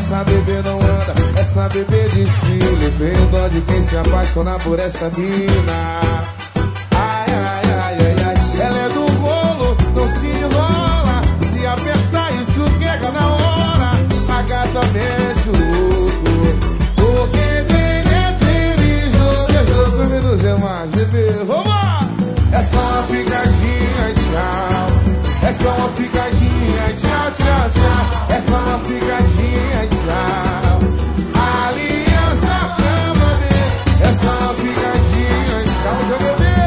essa bebê não anda, essa bebê desfile. Tenho dó de quem se apaixonar por essa mina. Ai, ai, ai, ai, ai. Ela é do rolo, não se enrola. Se apertar, escorrega na hora. A gata mete o louco, porque tem jogo. Deixa eu produzir mais, bebê. Vamos! É só uma picadinha, tchau. É só uma picadinha, tchau, tchau, tchau. É só uma picadinha, tchau. Aliança, cama, bebê. É só uma picadinha, tchau, tchau, bebê.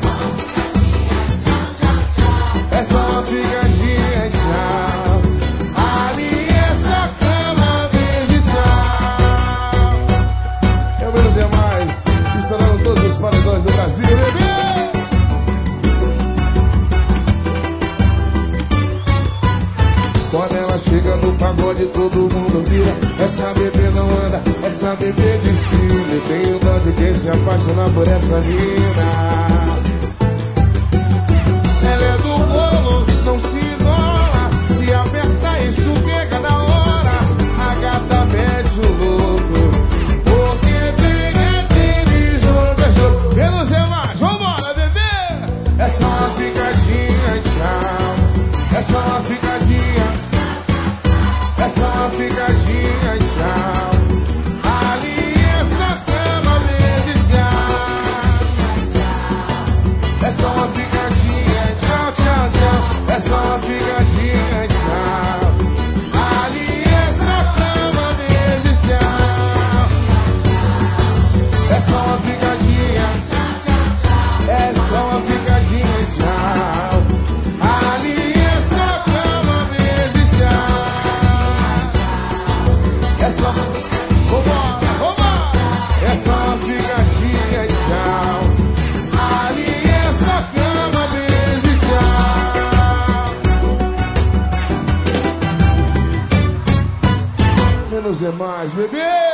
É só uma picadinha, tchau. Aliança, cama, beijo, tchau. Eu menos é mais, estourando todos os paredões do Brasil, bebê. Quando ela chega no pagode, todo mundo vira. Essa bebê não anda, essa bebê desfile. Tenho dó de quem se apaixonar por essa mina. Ela é do rolo, não se enrola. Se apertar, escorrega na hora. A gata mete o louco, porque tem jogo. Menos é mais, vambora, bebê. É só uma picadinha, tchau. É só uma picadinha. É só uma picadinha, tchau. Aliança, cama, beijo, tchau. É só uma picadinha, tchau, tchau, tchau. É só uma picadinha, tchau. Aliança, cama, beijo, tchau. É só uma picadinha. É só uma picadinha, tchau. Aliança, cama, beijo, tchau. É só, vambora, vambora. É só uma picadinha, tchau. Aliança, cama, beijo, tchau. Menos é mais, bebê.